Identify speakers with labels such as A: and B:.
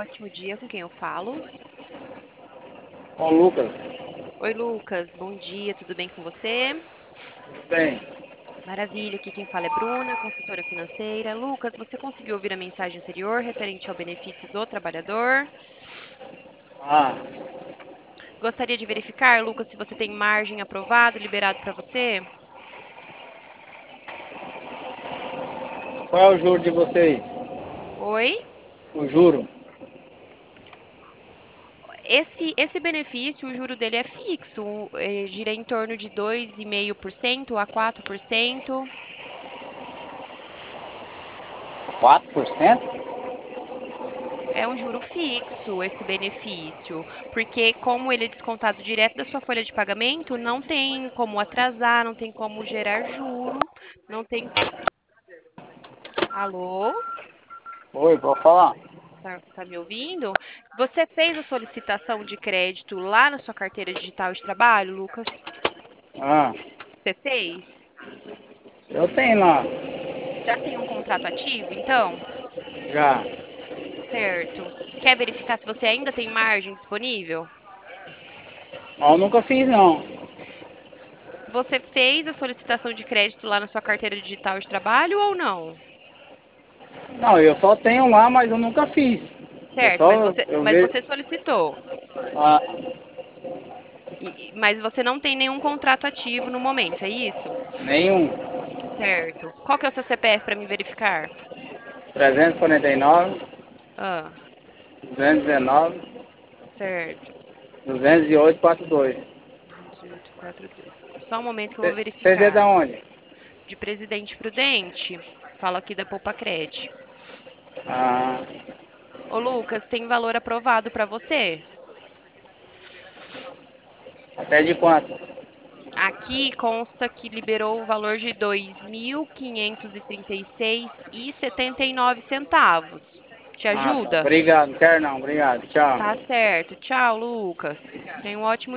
A: ótimo dia. Com quem eu falo?
B: Com o Lucas.
A: Oi, Lucas. Bom dia. Tudo bem com você?
B: Tudo bem?
A: Maravilha. Aqui quem fala é Bruna, consultora financeira. Lucas, você conseguiu ouvir a mensagem anterior referente ao benefício do trabalhador?
B: Ah,
A: Gostaria de verificar, Lucas, se você tem margem aprovado, liberado para você?
B: qual é o juro de vocês?
A: Oi?
B: O juro?
A: Esse benefício, o juro dele é fixo, gira em torno de 2,5% a 4%.
B: 4%?
A: É um juro fixo esse benefício, porque como ele é descontado direto da sua folha de pagamento, não tem como atrasar, não tem como gerar juro, não tem. Alô?
B: Oi, pode falar.
A: Tá me ouvindo? Você fez a solicitação de crédito lá na sua carteira digital de trabalho, Lucas?
B: Ah,
A: Você fez?
B: eu tenho lá.
A: Já tem um contrato ativo, então?
B: Já.
A: Certo. Quer verificar se você ainda tem margem disponível?
B: Mas eu nunca fiz, não.
A: Você fez a solicitação de crédito lá na sua carteira digital de trabalho ou não?
B: Não, eu só tenho lá, mas eu nunca fiz. Eu
A: Certo,
B: só, eu
A: mas
B: vejo.
A: você solicitou.
B: Ah,
A: Mas você não tem nenhum contrato ativo no momento, é isso?
B: nenhum.
A: Certo. Qual que é o seu CPF para me verificar?
B: 349,
A: Ah,
B: 219,
A: certo.
B: 208, 42.
A: 2842. Só um momento que eu vou
B: Vocês é da
A: verificar.
B: onde?
A: De Presidente Prudente, falo aqui da Poupa Cred.
B: Ah,
A: Ô, Lucas, tem valor aprovado para você?
B: até de quanto?
A: Aqui consta que liberou o valor de 2.536,79 centavos. Te
B: Ah, tá.
A: ajuda?
B: Obrigado. Não quero não. Obrigado. Tchau.
A: Tá certo. Tchau, Lucas. Tenha um ótimo